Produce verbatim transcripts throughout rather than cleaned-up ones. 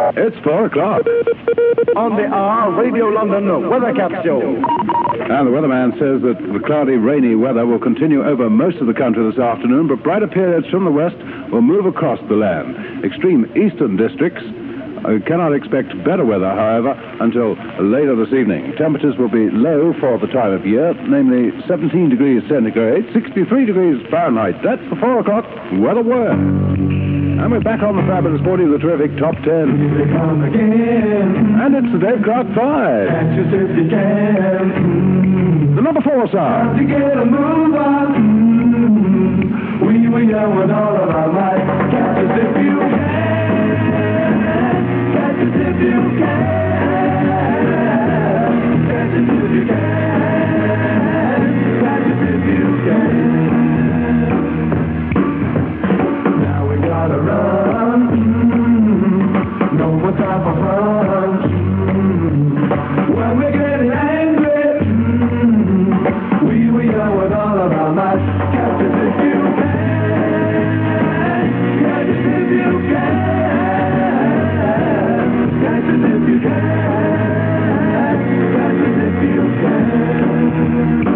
It's four o'clock. On the R Radio London Weather Capsule. And the weatherman says that the cloudy, rainy weather will continue over most of the country this afternoon, but brighter periods from the west will move across the land. Extreme eastern districts uh, cannot expect better weather, however, until later this evening. Temperatures will be low for the time of year, namely seventeen degrees centigrade, sixty-three degrees Fahrenheit. That's the four o'clock weather word. And we're back on the fabulous morning of the terrific Top Ten. Here they come again. And it's the Dave Clark Five. Catch us if you can. Mm-hmm. The number four song. To get a move on. Mm-hmm. We were young with all of our might. Catch us if you can. Catch us if you can. Catch us if you can. Catch us if you can. Gotta run, mm-hmm. No more time for fun, mm-hmm. When we're getting angry, mm-hmm. We were young with all of our might. Catch us if you can. Catch us if you can. Catch us if you can. Catch us if you can.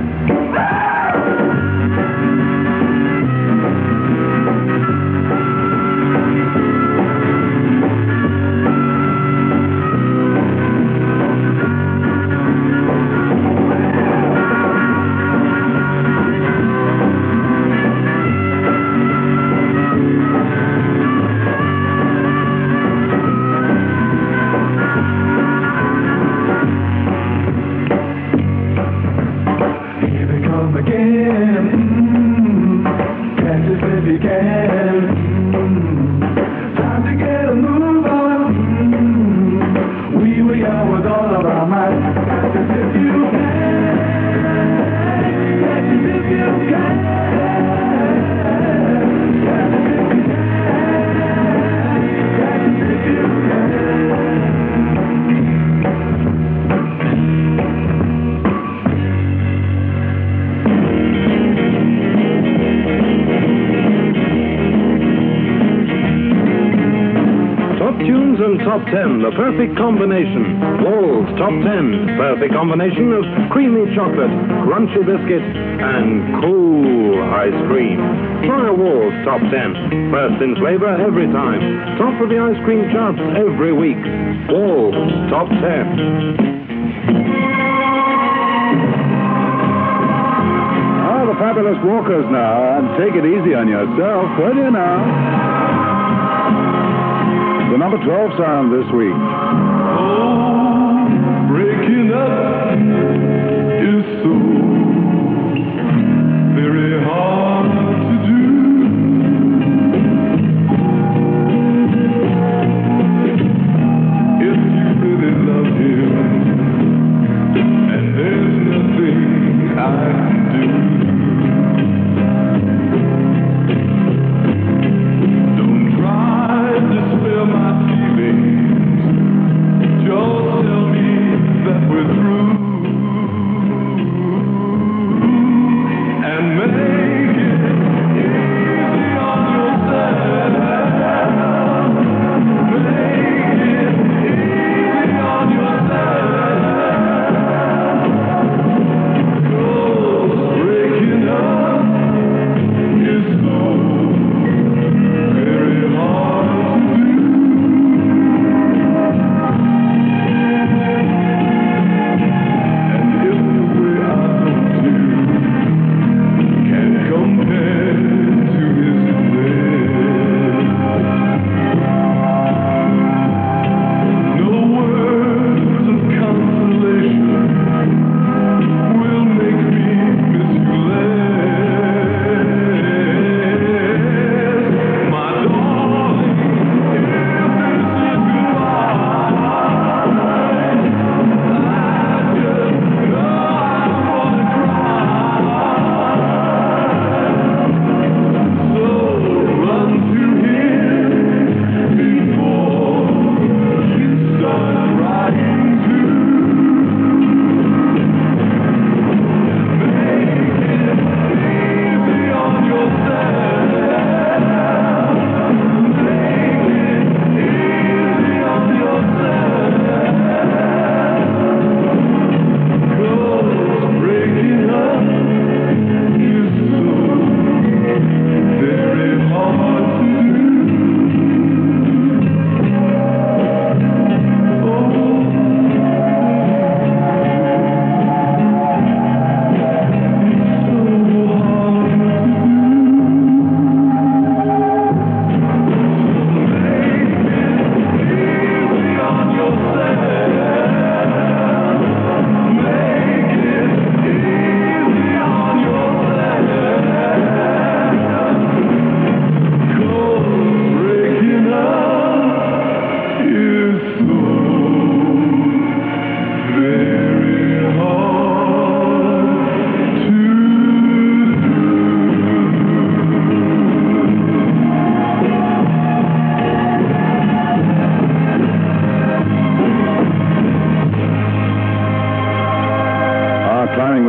Top ten, the perfect combination. Wall's Top ten, perfect combination of creamy chocolate, crunchy biscuit, and cool ice cream. Try a Wall's Top ten. First in flavor every time. Top of the ice cream charts every week. Wall's Top ten. Oh, the fabulous Walkers now. And take it easy on yourself, will you now? The number twelve sound this week. Oh, breaking up is so very hard to do. If you really love him, and there's nothing I can do. Make it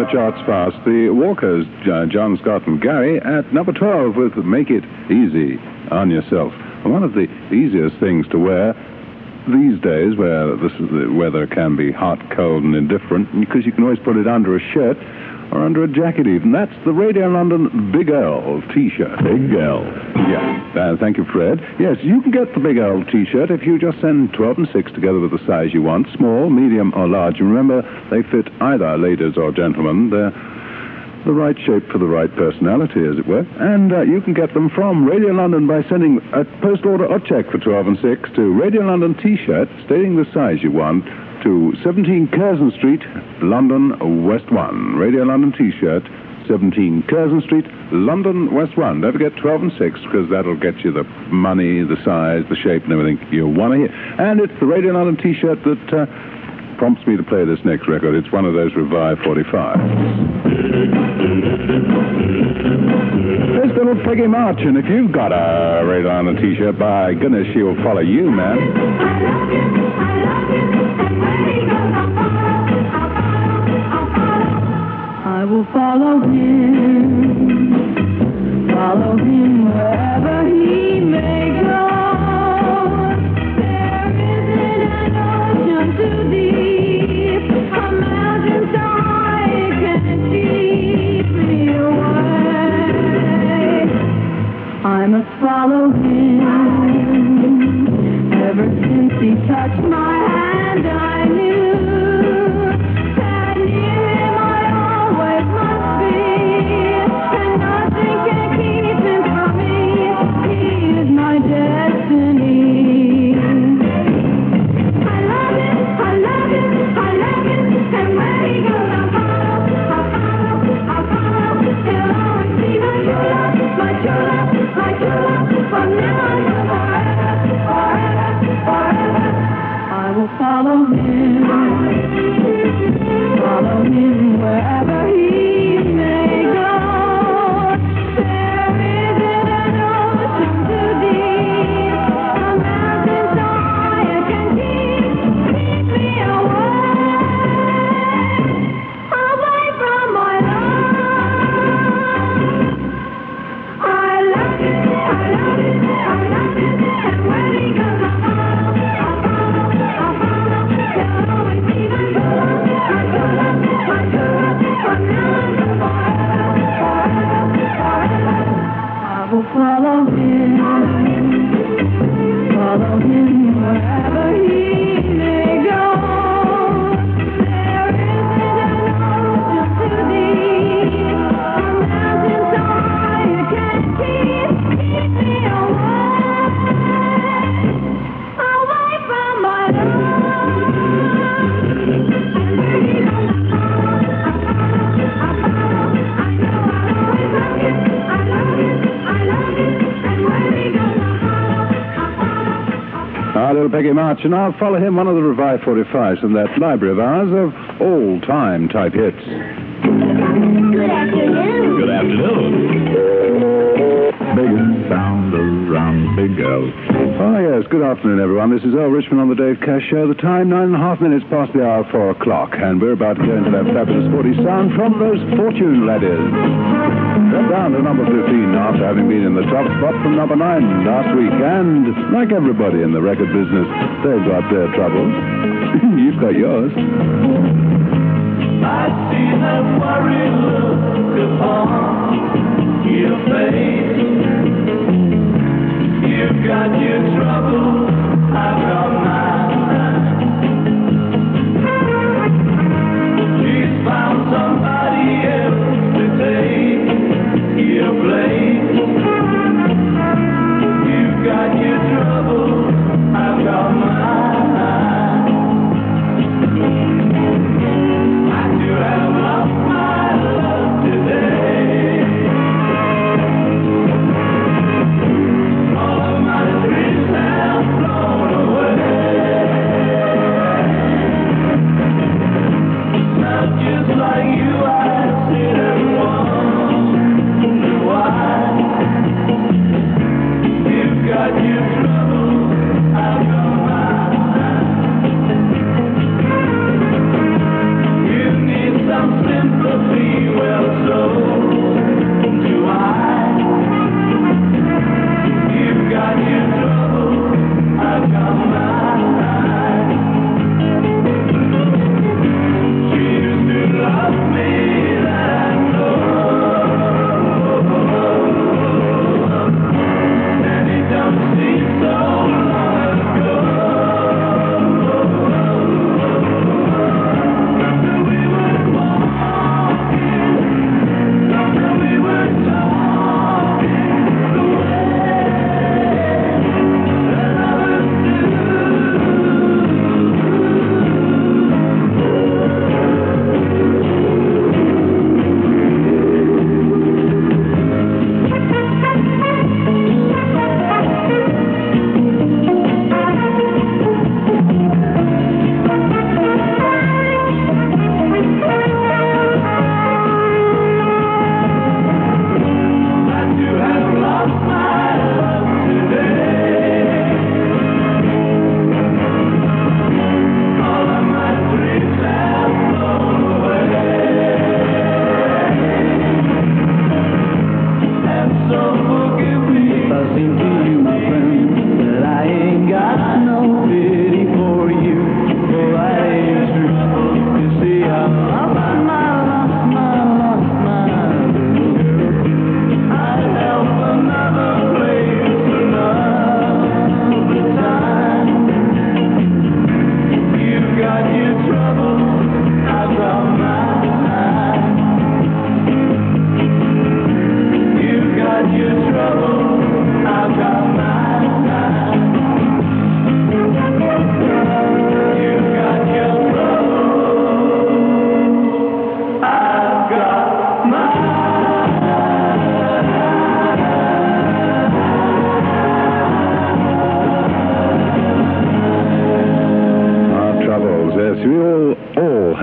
charts fast. The Walkers, uh, John Scott and Gary, at number twelve with Make It Easy on Yourself. One of the easiest things to wear these days, where this, the weather can be hot, cold, and indifferent, because you can always put it under a shirt or under a jacket even. That's the Radio London Big L T-shirt. Big L. Yeah. Uh, thank you, Fred. Yes, you can get the Big L T-shirt if you just send twelve and six together with the size you want, small, medium, or large. And remember, they fit either ladies or gentlemen. They're the right shape for the right personality, as it were. And uh, you can get them from Radio London by sending a post order or check for twelve and six to Radio London T-shirt, stating the size you want, to seventeen Curzon Street, London, West one. Radio London T-shirt, seventeen Curzon Street, London, West one. Don't forget twelve and six, because that'll get you the money, the size, the shape, and everything you want to hear. And it's the Radio London T-shirt that uh, prompts me to play this next record. It's one of those Revive forty-fives. There's little Peggy March, and if you've got a Radio London T-shirt, by goodness, she'll follow you, man. I will follow him, follow him wherever he may go. There isn't an ocean too deep, a mountain so high it can't keep me away. I must follow him. Ever since he touched my hand, I knew. Follow him, follow him wherever he may go. There isn't an ocean too deep, a mountain so high it can keep, keep me away, away from my love. I love it, I love it, I love it, and when he goes, I follow, follow him, follow him wherever he may go. There isn't an ocean too deep, a mountain so high you can't keep, keep me away, away from my love. Our little Peggy March, and I'll follow him, one of the Revive forty-fives from that library of ours of all-time type hits. Good afternoon. Good afternoon. Biggest sound around Big L. Oh, yes, good afternoon, everyone. This is Earl Richmond on the Dave Cash Show. The time, nine and a half minutes past the hour, four o'clock, and we're about to go into that fabulous forty sound from those Fortune Ladders. They're down to number fifteen after having been in the top spot from number nine last week, and like everybody in the record business, they've got their troubles. You've got yours. I see that worried look upon your face. You've got your trouble, I've got mine. She's found somebody else to take your place. You've got your trouble, I've got mine. I do have lost my love today. All of my dreams have flown away. Now just like you, I sit and wonder why. You've got your trouble, I've got mine. You need some sympathy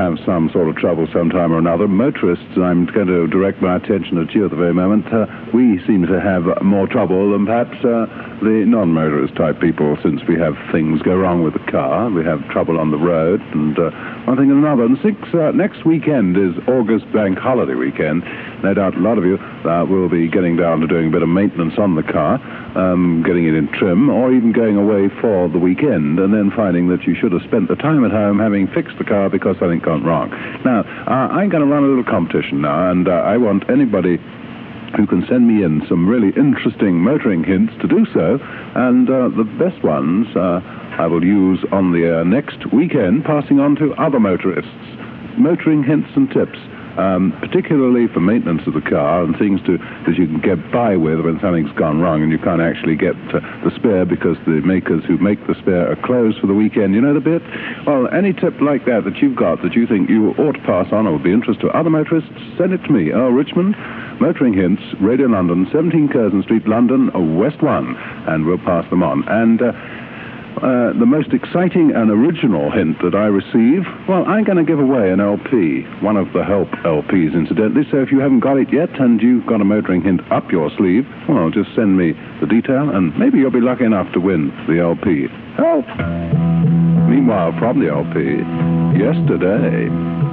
have some sort of trouble sometime or another. Motorists, I'm going to direct my attention at you at the very moment. Uh, we seem to have more trouble than perhaps uh, the non-motorist type people, since we have things go wrong with the car. We have trouble on the road, and uh, one thing and another. And six, uh, next weekend is August Bank Holiday weekend. No doubt a lot of you uh, will be getting down to doing a bit of maintenance on the car, um, getting it in trim, or even going away for the weekend and then finding that you should have spent the time at home having fixed the car because something gone wrong. Now, uh, I'm going to run a little competition now, and uh, I want anybody who can send me in some really interesting motoring hints to do so, and uh, the best ones uh, I will use on the uh, next weekend, passing on to other motorists. Motoring hints and tips. Um, particularly for maintenance of the car and things to that you can get by with when something's gone wrong and you can't actually get uh, the spare because the makers who make the spare are closed for the weekend. You know the bit? Well, any tip like that that you've got that you think you ought to pass on or would be interesting to other motorists, send it to me. Earl Richmond, Motoring Hints, Radio London, seventeen Curzon Street, London, West one, and we'll pass them on. And uh, Uh, the most exciting and original hint that I receive, well, I'm going to give away an L P, one of the Help L Ps, incidentally, so if you haven't got it yet and you've got a motoring hint up your sleeve, well, just send me the detail and maybe you'll be lucky enough to win the L P. Help! Meanwhile, from the L P, yesterday.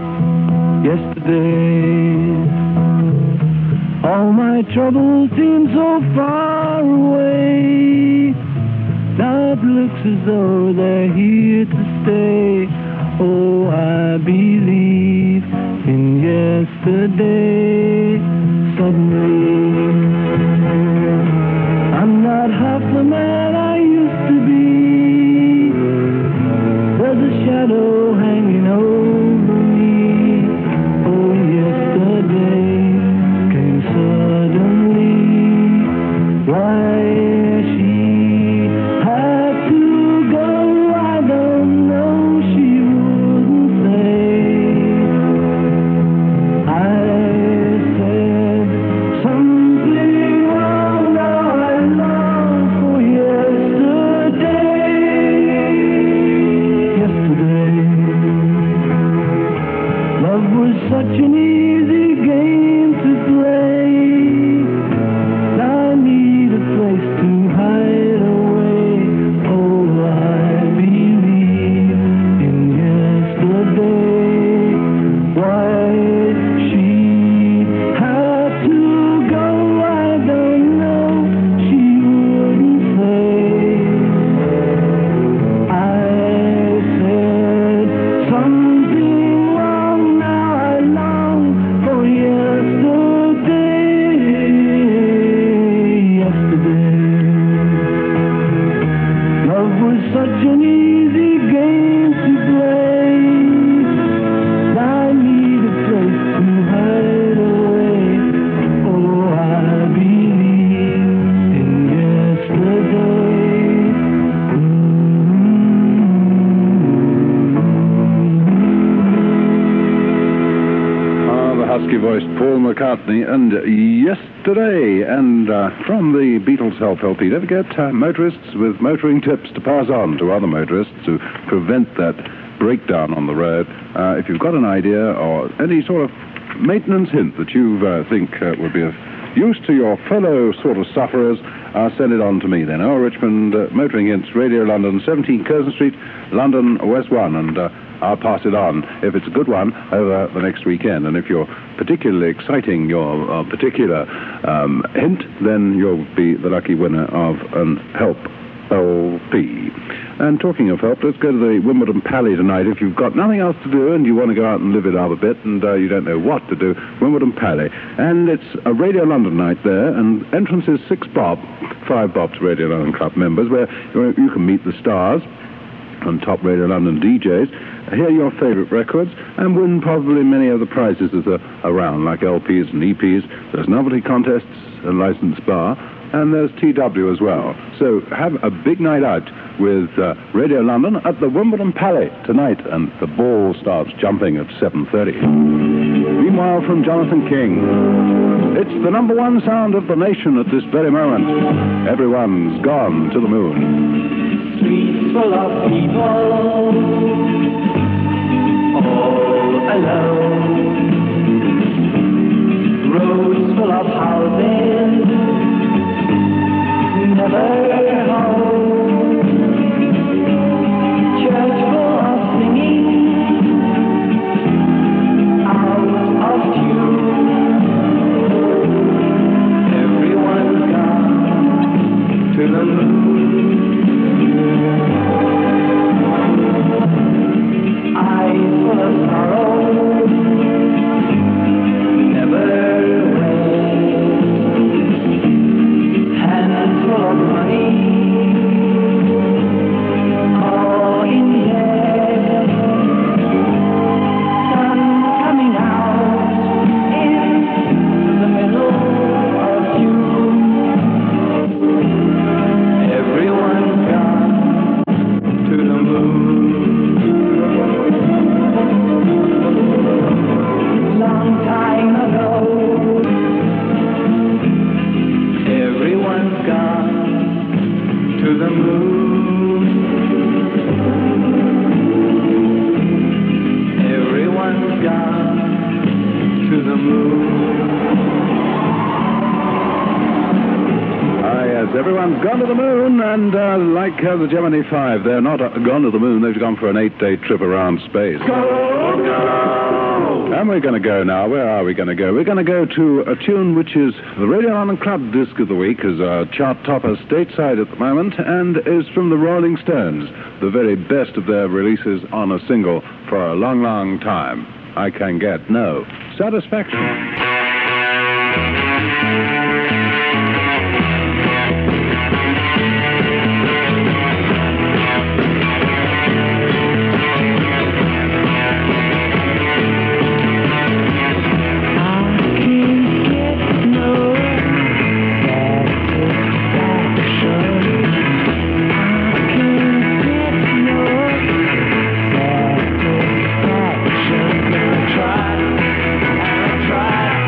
Yesterday, all my troubles seem so far away. Now it looks as though they're here to stay. Oh, I believe in yesterday. Suddenly, I'm not half the man I used to be. There's a shadow hanging over me. Oh, yesterday came suddenly. Why she such an easy game to play. Now I need a place to hide away. Oh, I believe in yesterday. Why she had to go, I don't know. She wouldn't say. I said something wrong now. For yesterday, yesterday, love was such an easy game to play. Now I need a place to hide away. Oh, I believe in yesterday. Husky-voiced Paul McCartney and Yesterday, and uh, from the Beatles Help L P. Don't forget, uh, motorists with motoring tips to pass on to other motorists to prevent that breakdown on the road. Uh, if you've got an idea or any sort of maintenance hint that you uh, think uh, would be of use to your fellow sort of sufferers, uh, send it on to me then. Earl Richmond, uh, Motoring Hints, Radio London, seventeen Curzon Street, London, West one, and uh, I'll pass it on, if it's a good one, over the next weekend. And if you're particularly exciting your uh, particular um, hint, then you'll be the lucky winner of an Help L P. And talking of help, let's go to the Wimbledon Pally tonight. If you've got nothing else to do and you want to go out and live it up a bit and uh, you don't know what to do, Wimbledon Pally. And it's a Radio London night there, and entrance is six bob, five bob to Radio London Club members, where you can meet the stars and top Radio London D Js, hear your favourite records, and win probably many of the prizes that are around, like L Ps and E Ps. There's novelty contests, a licensed bar, and there's T W as well. So have a big night out with uh, Radio London at the Wimbledon Pally tonight, and the ball starts jumping at seven thirty. Meanwhile, from Jonathan King, it's the number one sound of the nation at this very moment. Everyone's gone to the moon. Streets full of people, all alone. Roads full of houses, never home. Church full of singing, out of tune. Everyone's gone to the moon. Eyes full of sorrow, never away. Hands full of money, all in debt. Sun coming out in the middle of June. Everyone's gone to the moon. Long time ago, everyone's gone to the moon. Everyone's gone to the moon. Ah, yes, everyone's gone to the moon, and uh, like uh, the Gemini five, they're not uh, gone to the moon, they've gone for an eight-day trip around space. And we're going to go now. Where are we going to go? We're going to go to a tune which is the Radio London Club Disc of the Week, is a chart topper stateside at the moment, and is from the Rolling Stones, the very best of their releases on a single for a long, long time. I can get no satisfaction. Try, and I try.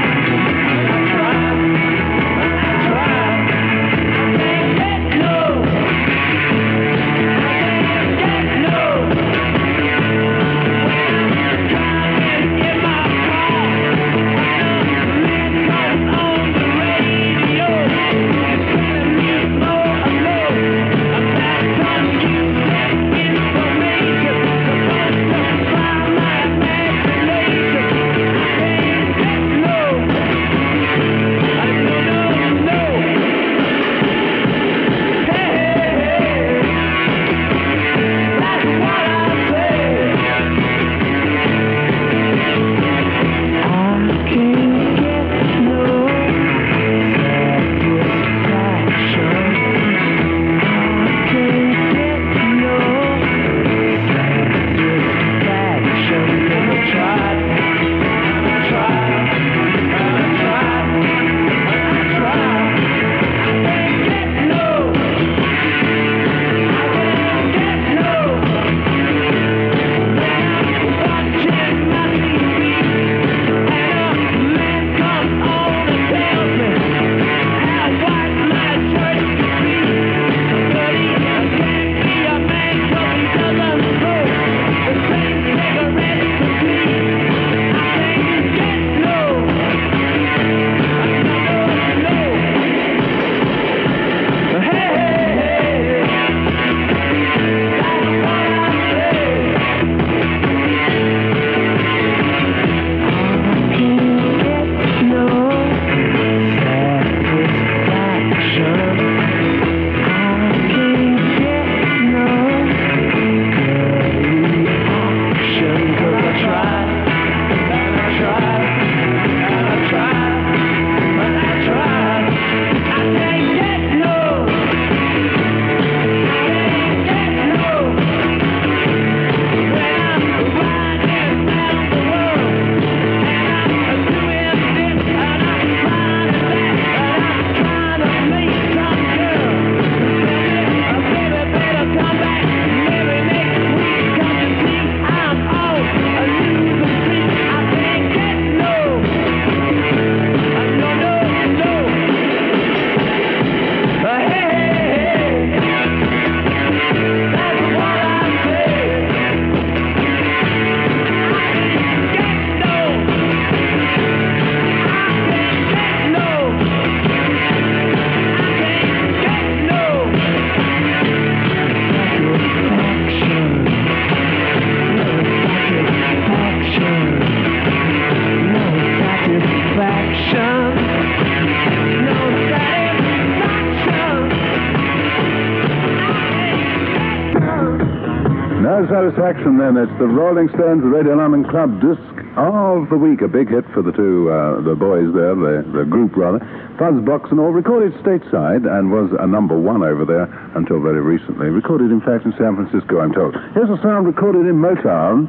No satisfaction then. It's the Rolling Stones, the Radio London Club disc of the week. A big hit for the two, uh, the boys there, the, the group rather. Fuzzbox and all, recorded stateside and was a number one over there until very recently. Recorded, in fact, in San Francisco, I'm told. Here's a sound recorded in Motown.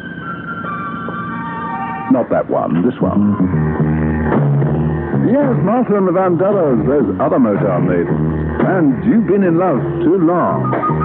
Not that one, this one. Yes, Martha and the Vandellas, those other Motown ladies. And You've Been in Love Too Long.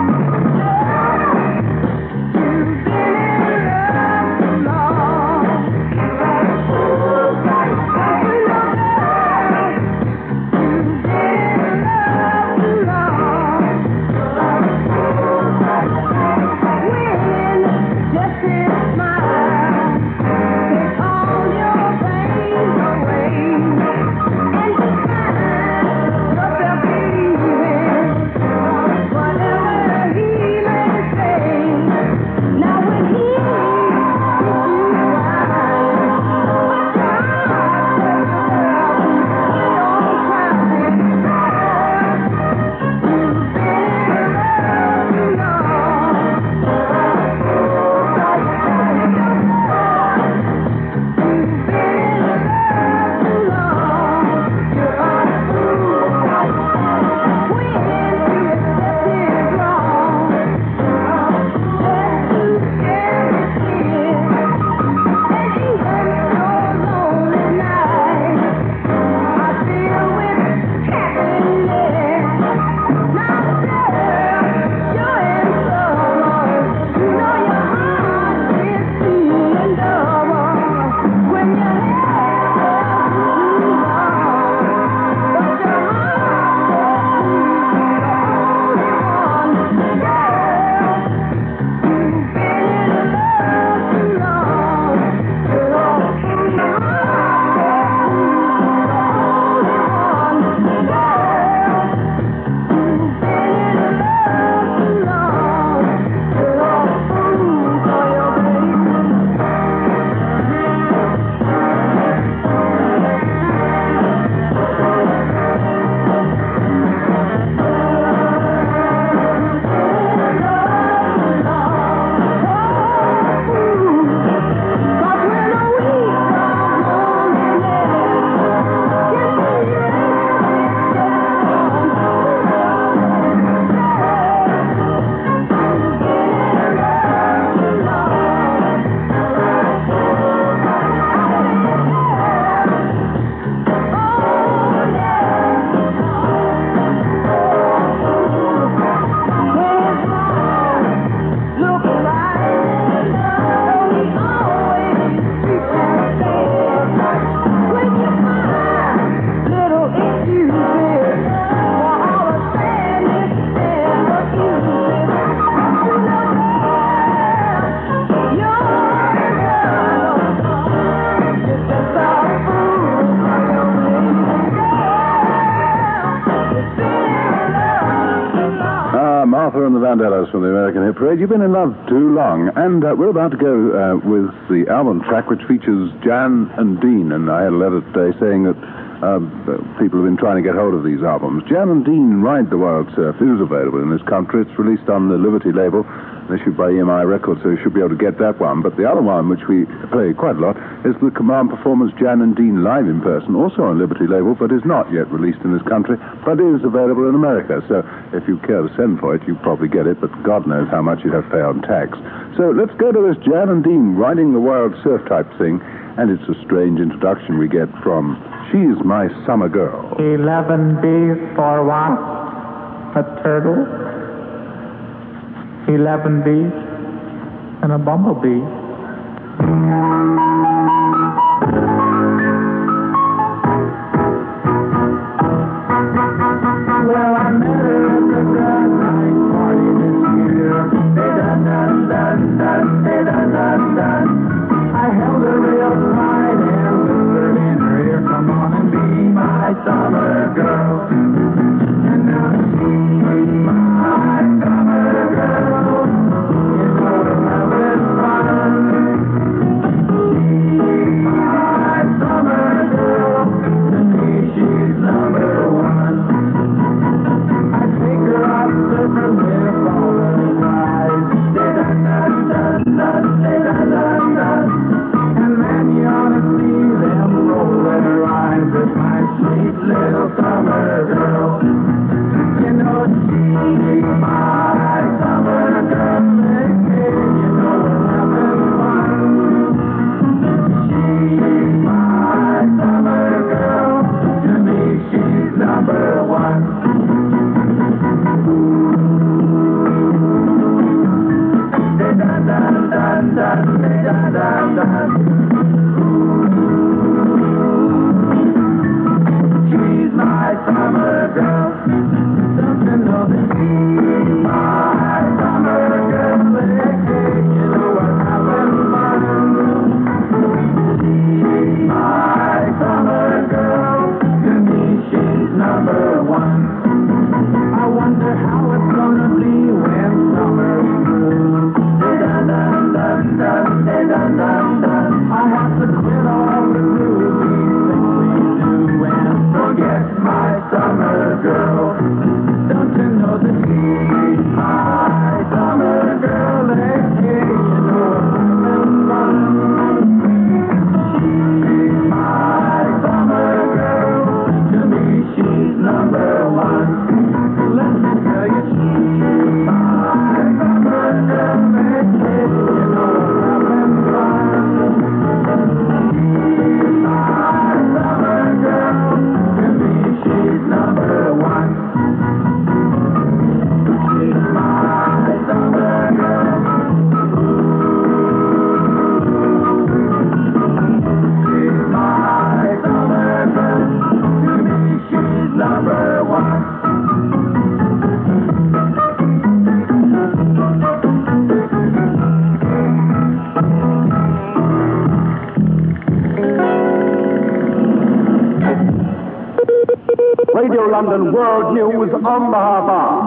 Martha and the Vandellas from the American Hit Parade. You've been in love too long. And uh, we're about to go uh, with the album track, which features Jan and Dean. And I had a letter today saying that uh, people have been trying to get hold of these albums. Jan and Dean Ride the Wild Surf is available in this country. It's released on the Liberty label, issued by E M I Records, so you should be able to get that one. But the other one, which we play quite a lot, is the Command Performance Jan and Dean live in person, also on Liberty label, but is not yet released in this country, but is available in America. So if you care to send for it, you probably get it, but God knows how much you'd have to pay on tax. So let's go to this Jan and Dean Riding the Wild Surf type thing, and it's a strange introduction we get from She's My Summer Girl. Eleven bees for what? A turtle? Eleven bees and a bumblebee. Well, I met her at the grand night party this year. Dun-dun-dun-dun-dun-dun-dun-dun. I held her real tight and whispered in her ear, come on and be my summer girl. And now she's my summer girl. You know love is fun. She's my She's my summer girl. Don't you know that she's my summer girl? You know what happened, she's my summer girl. To me, she's number one. I wonder how it's gonna be when summer's through. I have to quit all the groovy things we do and forget my summer girl. Don't you know that she's my summer girl? Hey, hey, you know I'm she's my summer girl. To me, she's number one. Let me tell you, she's my summer girl. Hey, hey, you know I'm having fun. She's my summer girl. To me, she's number one. She's my summer girl. She's my summer girl. To me, she's number one. Radio London World News on the half hour.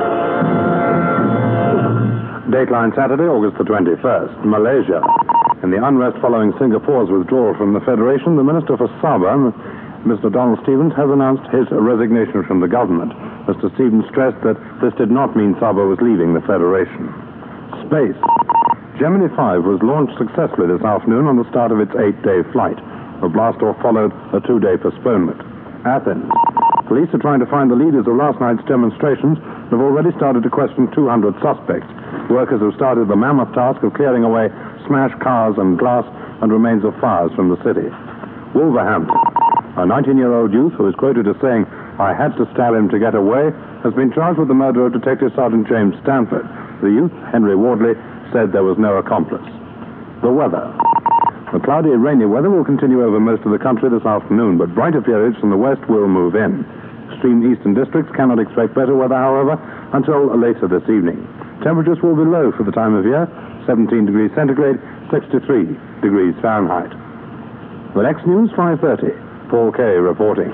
Dateline Saturday, August the twenty-first. Malaysia. In the unrest following Singapore's withdrawal from the Federation, the Minister for Sabah, Mister Donald Stevens, has announced his resignation from the government. Mister Stevens stressed that this did not mean Sabah was leaving the Federation. Space. Gemini five was launched successfully this afternoon on the start of its eight-day flight. The blast-off followed a two-day postponement. Athens. Police are trying to find the leaders of last night's demonstrations and have already started to question two hundred suspects. Workers have started the mammoth task of clearing away smashed cars and glass and remains of fires from the city. Wolverhampton. A nineteen-year-old youth who is quoted as saying, "I had to stab him to get away," has been charged with the murder of Detective Sergeant James Stanford. The youth, Henry Wardley, said there was no accomplice. The weather. The cloudy, rainy weather will continue over most of the country this afternoon, but brighter periods from the west will move in. Extreme eastern districts cannot expect better weather, however, until later this evening. Temperatures will be low for the time of year, seventeen degrees centigrade, sixty-three degrees Fahrenheit. The next news, five thirty. Paul Kay reporting.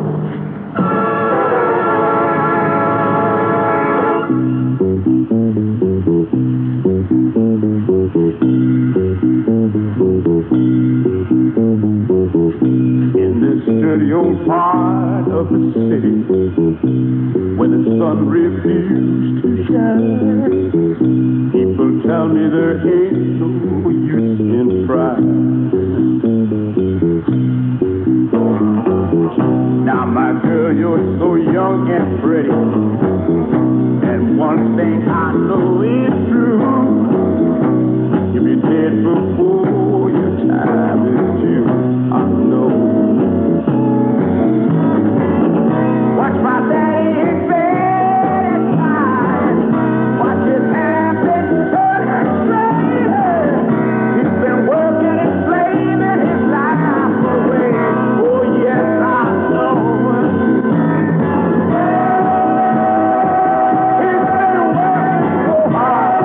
In this dirty old part of the city where the sun refused to shine, people tell me there ain't no use in trying. Now, my girl, you're so young and pretty, and one thing I know is true, you'll be dead before your time is due. I know. Watch my daddy in bed at night. Watch his hair been turning straight. He's been working and slaving his life away. Oh, yes, I know. He's been working so hard.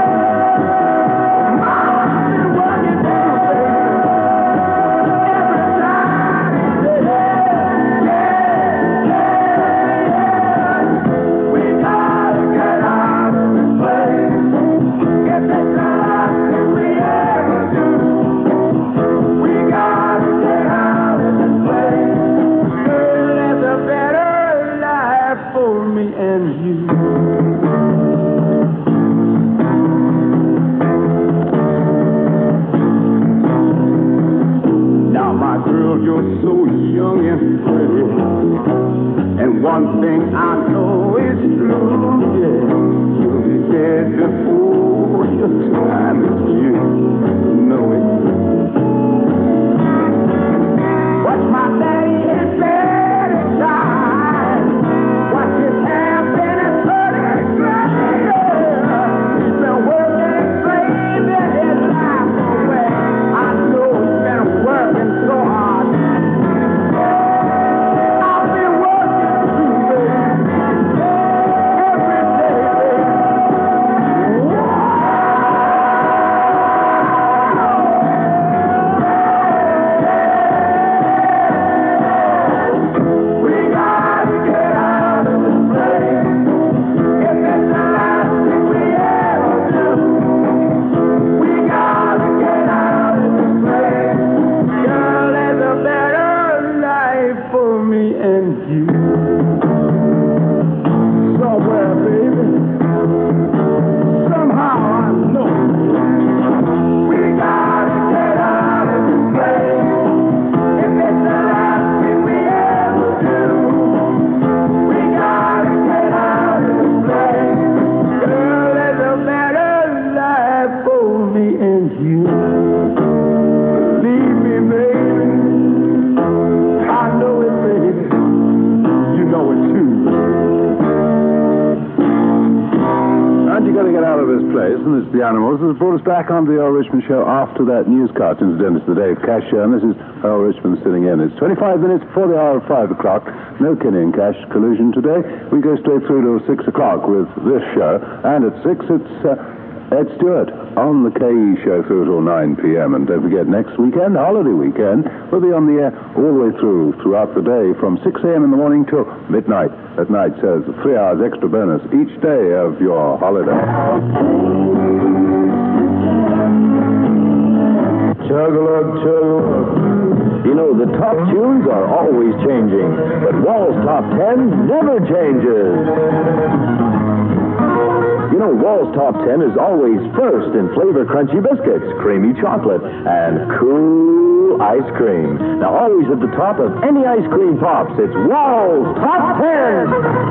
Mama's been working too, baby. Every night and day. Yeah, yeah. We gotta get out of this place. Get the last thing we ever do. We gotta get out of this place. Girl, there's a better life for me and you. Now, my girl, you're so young and pretty, and one thing I know is true, yeah, you'll be dead before your time is due. Know it. Watch my daddy in bed at night. Watch his hair been and turning gray. He's been working and slaving his life got to get out of this place, and it's the animals that have brought us back onto the Earl Richmond show after that newscast incident. It's the Dave Cash show, and this is Earl Richmond sitting in. It's twenty-five minutes before the hour of five o'clock. No Kenny and Cash collusion today. We go straight through to six o'clock with this show, and at six it's uh, Ed Stewart on the K E show through till nine p.m. And don't forget, next weekend, holiday weekend, we'll be on the air all the way through, throughout the day, from six a.m. in the morning till midnight at night. So it's three hours extra bonus each day of your holiday. Chug-a-lug, chug-a-lug. You know, the top tunes are always changing, but Wall's Top ten never changes. You know, Wall's Top ten is always first in flavor crunchy biscuits, creamy chocolate, and cool ice cream. Now, always at the top of any ice cream pops, it's Wall's Top ten!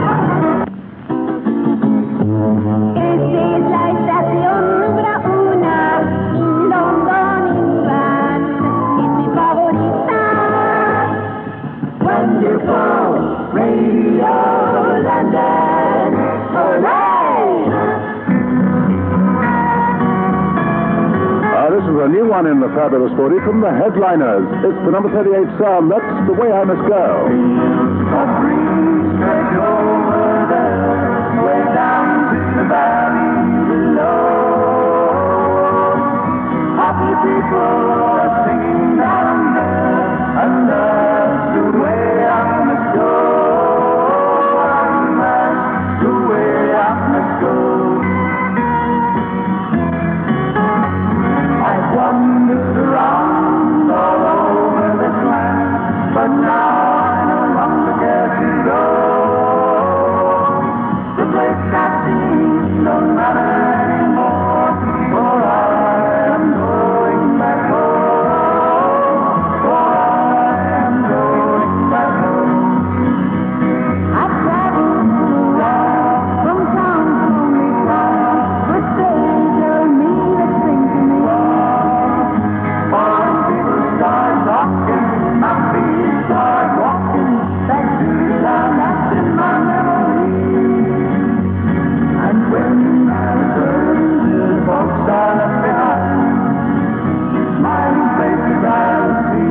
Esta es la estación número uno en London, England. Es mi favorita. Wonderful Radio London. Hooray! Uh, this is a new one in the Fabulous forty from the Headliners. It's the number thirty-eight sound. That's The Way I Must Go. A breeze straight over there, way down to the valley below. Happy people are singing down there, and that's the way I must go. And that's the way I must go. I've wandered around all over this land, but now I no longer care to go. The place that seems no matter anymore, for I am going back home. For I am going back home. I've traveled around from town to lonely town, but they tell me the thing to me. Foreign people start talking, my feet start walking, back to the town that's in my memory. And when I return to the folks I left behind, smiling faces I'll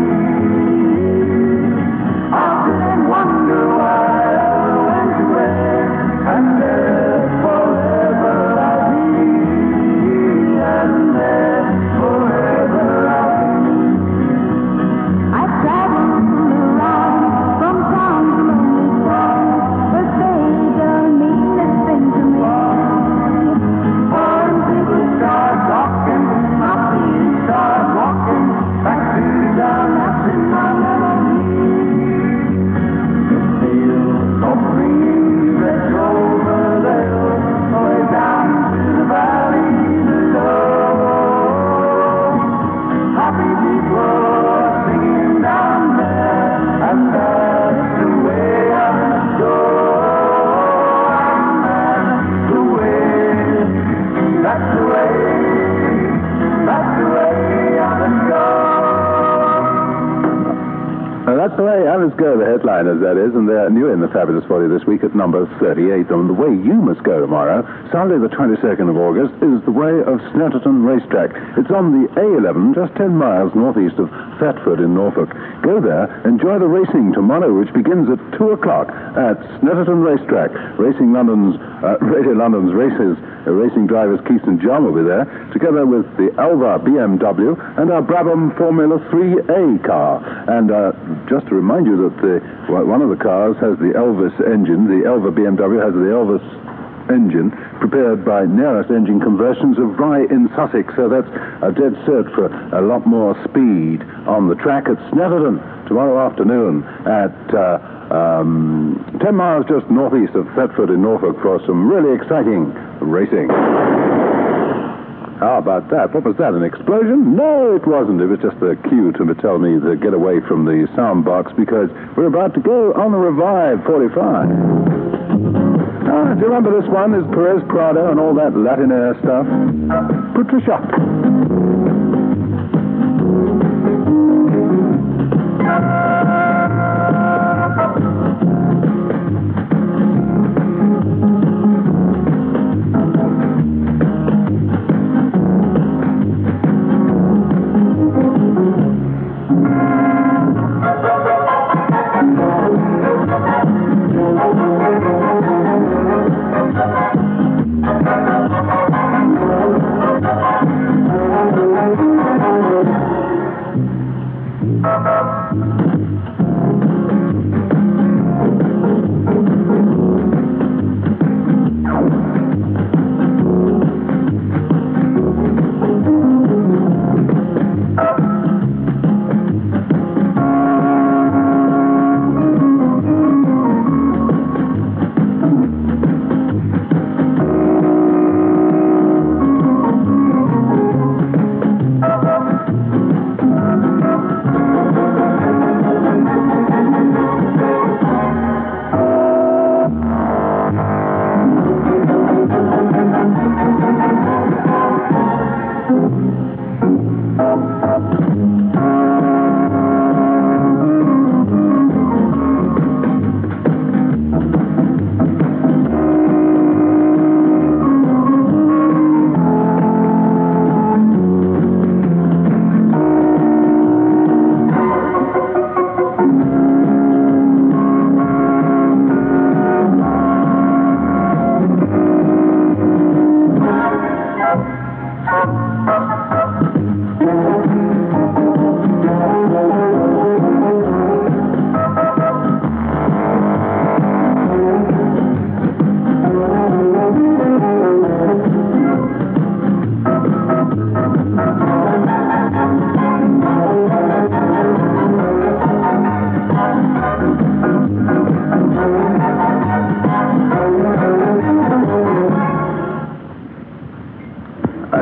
see. Often and wonder why I went away, and there forever I'll be, and there forever I'll be. I've traveled around from town to lonely town, but they don't mean a thing to me. Foreign people start talking, my feet start walking, back to the town that's in my memory. The fields of green stretch over there, way down to the valley below. Happy people are singing down there, and that's the way I must go. And that's the way, that's the way, that's the way I must go. Uh, that's the way I must go, the Headliners, that is, and they're new in the Fabulous forty this week at number thirty-eight. And the way you must go tomorrow, Sunday the twenty-second of August, is the way of Snetterton Racetrack. It's on the A eleven, just ten miles northeast of Thetford in Norfolk. Go there, enjoy the racing tomorrow, which begins at two o'clock at Snetterton Racetrack. Racing London's, uh, Radio London's races, uh, racing drivers Keith and John will be there, together with the Elva B M W and our Brabham Formula three A car. And uh, just to remind you that the, one of the cars has the Elvis engine, the Elva B M W has the Elvis engine prepared by Nearest Engine Conversions of Rye in Sussex. So that's a dead cert for a lot more speed on the track at Snetterton tomorrow afternoon at uh, um, ten miles just northeast of Thetford in Norfolk for some really exciting racing. How about that? What was that, an explosion? No, it wasn't. It was just a cue to tell me to get away from the sound box because we're about to go on the Revive forty-five. Ah, do you remember this one? Is Perez Prado and all that Latin air stuff? Patricia.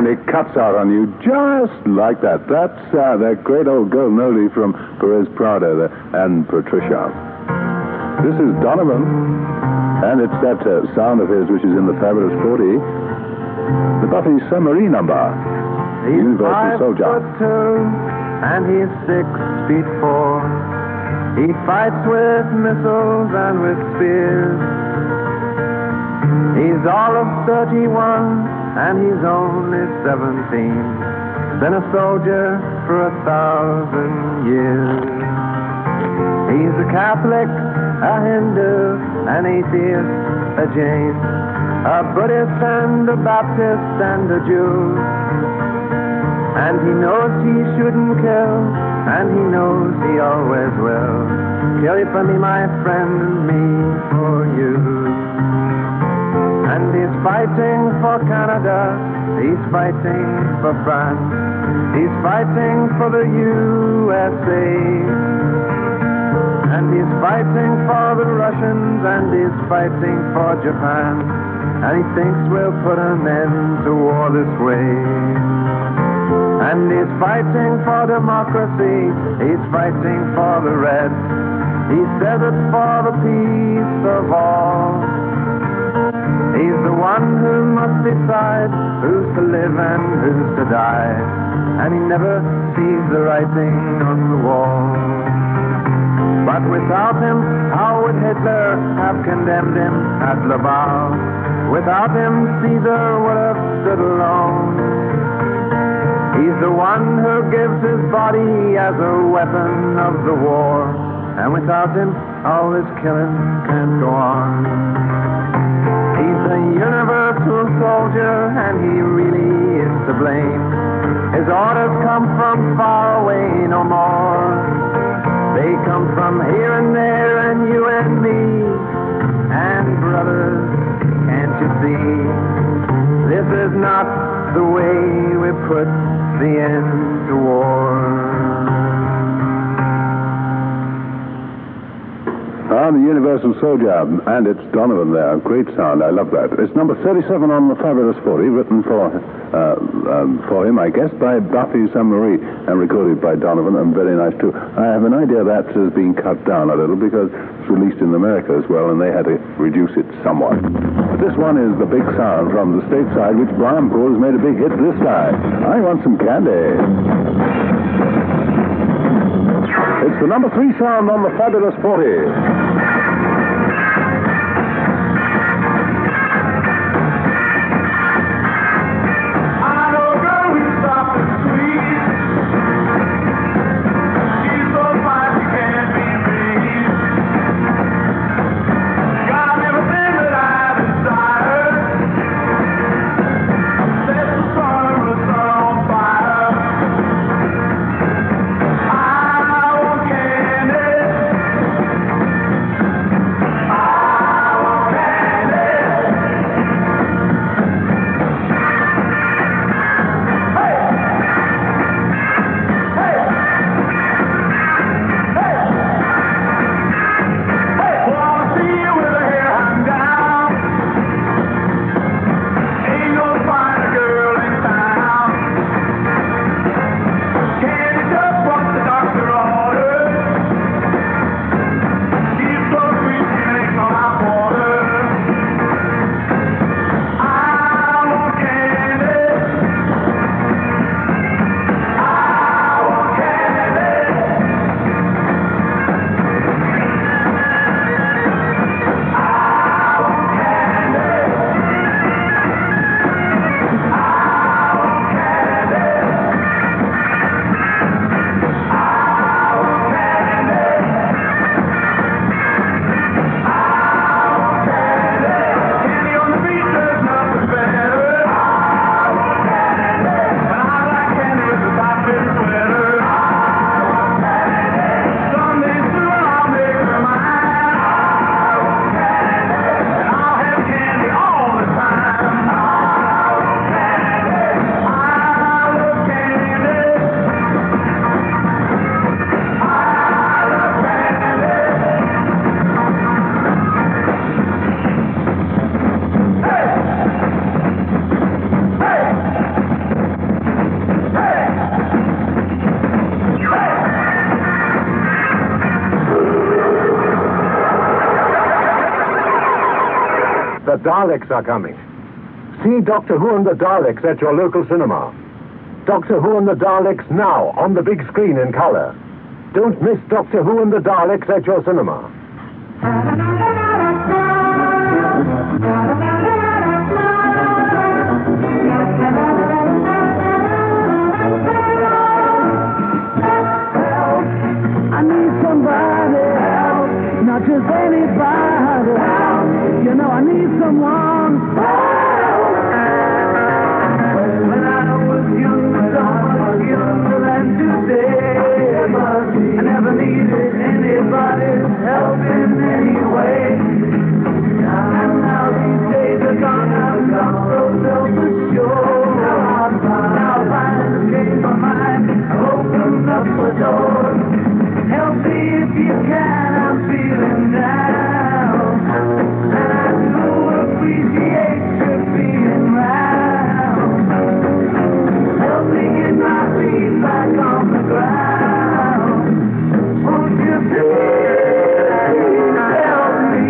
And it cuts out on you just like that. That's uh, that great old golden oldie from Perez Prado the, and Patricia. This is Donovan, and it's that uh, sound of his which is in the Fabulous forty, the Buffy Submarine number, He's Universal five Soldier. foot two, and he's six feet four. He fights with missiles and with spears. He's all of thirty-one, and he's only seventeen. Been a soldier for a thousand years. He's a Catholic, a Hindu, an atheist, a Jain, a Buddhist and a Baptist and a Jew. And he knows he shouldn't kill, and he knows he always will. Kill you for me, my friend, and me for you. And he's fighting for Canada, he's fighting for France, he's fighting for the U S A. And he's fighting for the Russians, and he's fighting for Japan. And he thinks we'll put an end to war this way. And he's fighting for democracy, he's fighting for the red. He says it's for the peace of all. He's the one who must decide who's to live and who's to die. And he never sees the writing on the wall. But without him, how would Hitler have condemned him at Laval? Without him, Caesar would have stood alone. He's the one who gives his body as a weapon of the war. And without him, all this killing can't go on. He's a universal soldier, and he really is to blame. His orders come from far away no more. They come from here and there, and you and me. And brothers, can't you see? This is not the way we put the end to war. Ah, the Universal Soldier, and it's Donovan there. Great sound, I love that. It's number thirty-seven on the Fabulous forty, written for uh, um, for him, I guess, by Buffy Submarine, and recorded by Donovan, and very nice too. I have an idea that has been cut down a little because it's released in America as well, and they had to reduce it somewhat. But this one is the big sound from the stateside, which Brian Paul has made a big hit this side. I want some candy. It's the number three sound on the Fabulous forty. Daleks are coming. See Doctor Who and the Daleks at your local cinema. Doctor Who and the Daleks now on the big screen in color. Don't miss Doctor Who and the Daleks at your cinema. I need somebody help, not just anybody help. You know I need someone help. When I was younger, so much younger than today, I never needed anybody's help in any way. And now these days are gone, I've got so self-assured. Now I finally changed my mind, I've opened up the door. Help me if you can, I'm feeling down. And I do appreciate you being round. Help me get my feet back on the ground. Won't you please help me?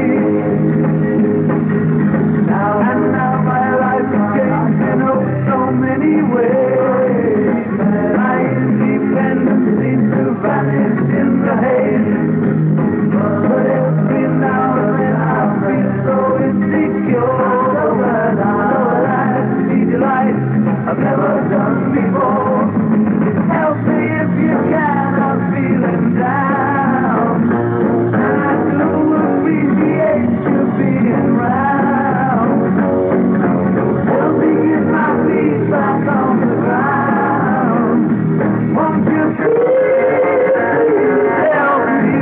Now and now my life is changed in oh so many ways. My independence seems to vanish in the haze. But every now and then I feel so insecure. So that I see delight I've never done before. Help me if you can, I'm feeling down. And I do appreciate you being round. Help me get my feet back on the ground. Won't you please help me?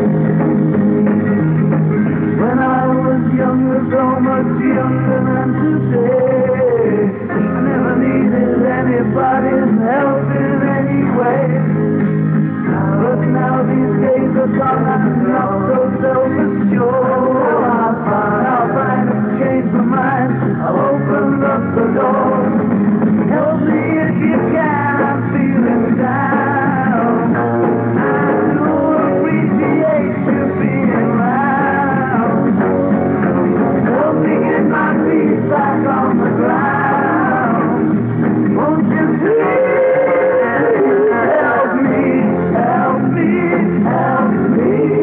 When I was younger, so much younger than today, I never needed anybody's help in any way. But now these days are gone, I'm not so self-assured. I'll find I've changed my mind, I'll open up the door. Help me if you can, I'm feeling down. I do appreciate you being round. Help me get my feet back on the ground. Won't you please help me, help me, help me?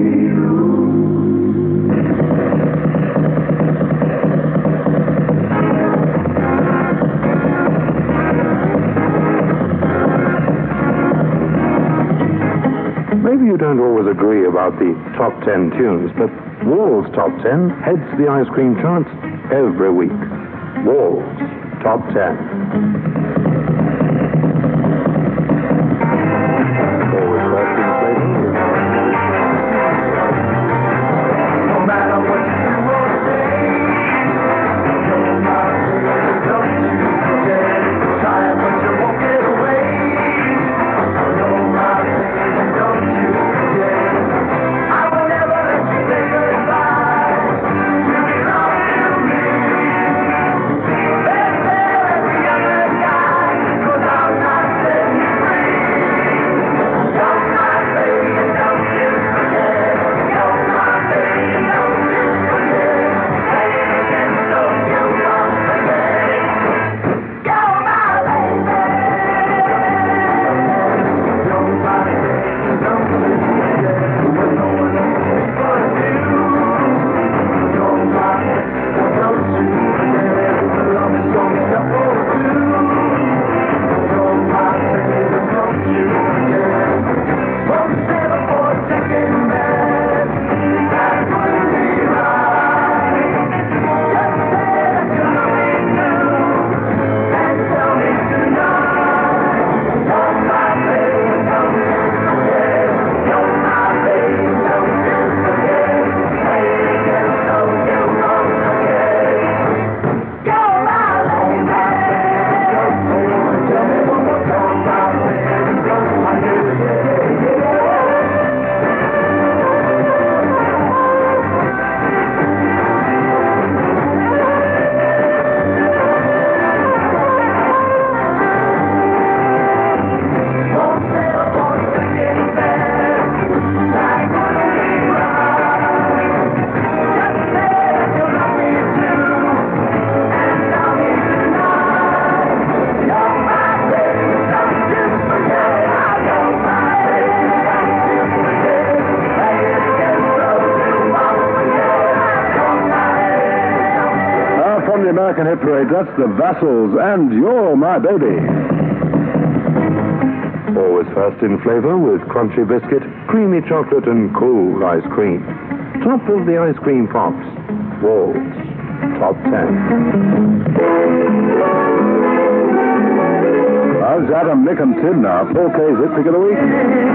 Maybe you don't always agree about the top ten tunes, but Wall's Top ten heads the ice cream charts every week. Wall's Top ten. Always first in flavor. No matter what you will say, don't don't you dare try, but you won't get away. No matter, don't you dare. I will never let you say goodbye. You belong to me. Baby, every other guy. American Hit Parade. That's the Vassals, and You're My Baby. Always first in flavor with crunchy biscuit, creamy chocolate, and cool ice cream. Top of the ice cream pops. Walls. Top ten. How's Adam, Nick, and Tim now? Paul K's Hit Pick of the Week.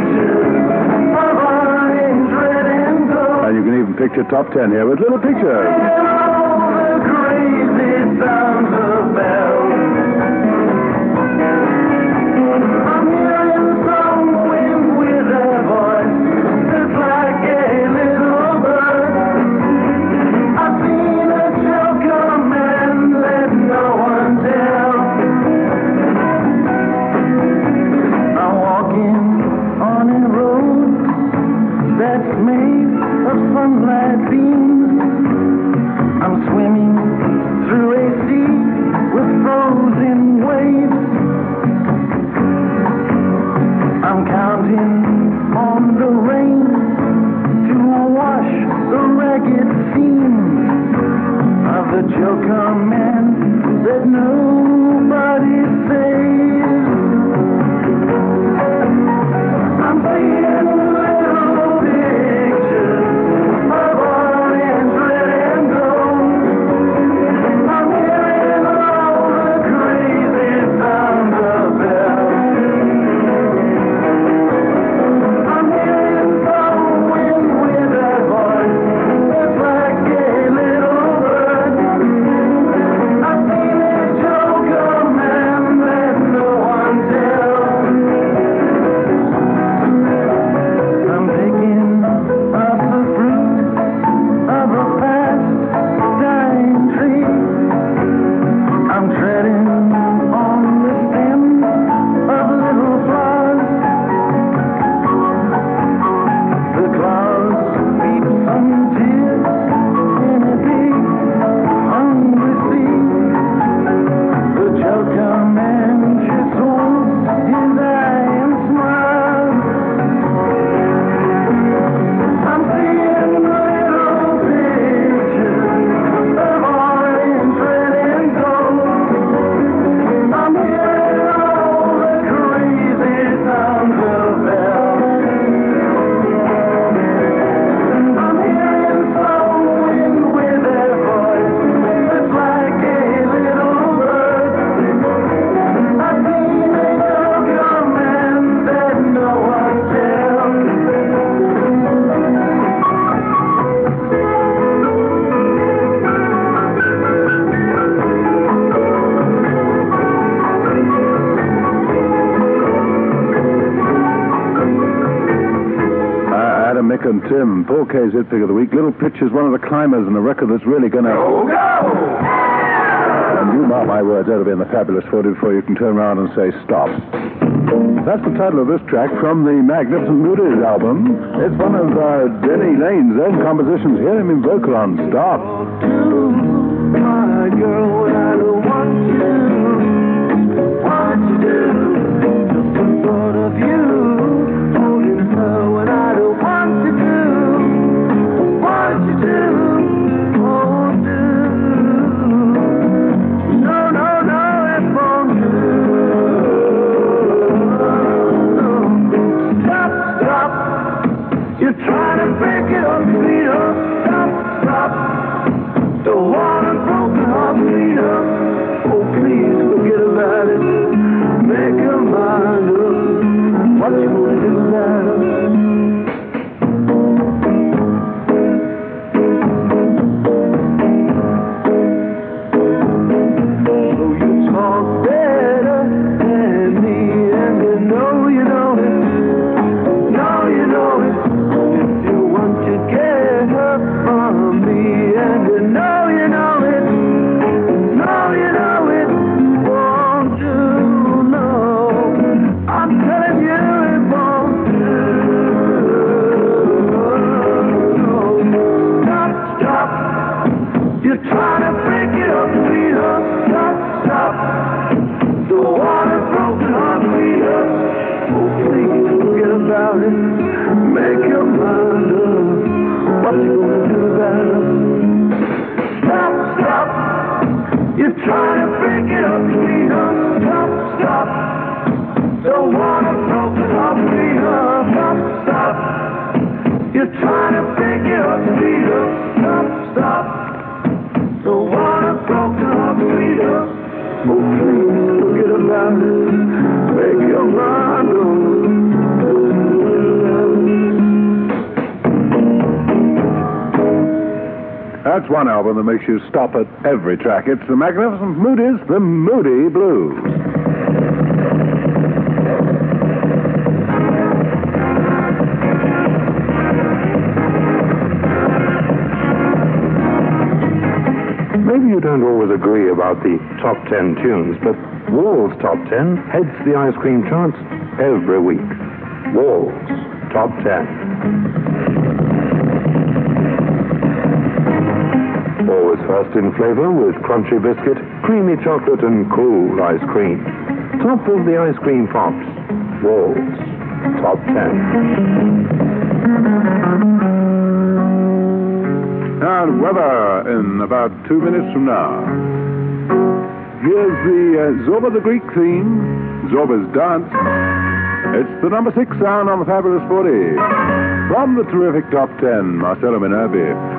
And you can even picture top ten here with little pictures. Nick and Tim. Paul K's Hit Pick of the Week. Little Pitcher's one of the climbers in a record that's really going to... Go, go! And you mark my words, that'll be in the Fabulous forty before you can turn around and say stop. That's the title of this track from the Magnificent Moody's album. It's one of uh, Denny Lane's own compositions. Hear him in vocal on Stop. My girl, what I don't want you to do, what you do, just the thought of you, holding her when I don't want to do, what you do, oh do, no, no, no, it won't do, stop, stop, you're trying to break it up, sweetheart, stop, stop, don't want a broken heart, sweetheart. Oh, please forget about it. Make your mind up. That's one album that makes you stop at every track. It's the Magnificent Moody's, the Moody Blues. Maybe you don't always agree about the top ten tunes, but Wall's Top ten heads the ice cream charts every week. Wall's Top ten. Always first in flavor with crunchy biscuit, creamy chocolate, and cool ice cream. Top of the ice cream pops. Wall's Top ten. And weather in about two minutes from now. Here's the uh, Zorba the Greek theme, Zorba's Dance. It's the number six sound on the Fabulous forty. From the terrific Top ten, Marcello Minervi.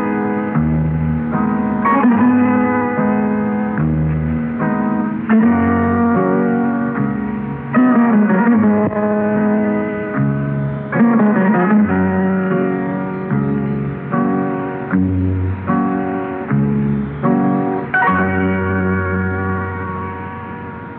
Thank you.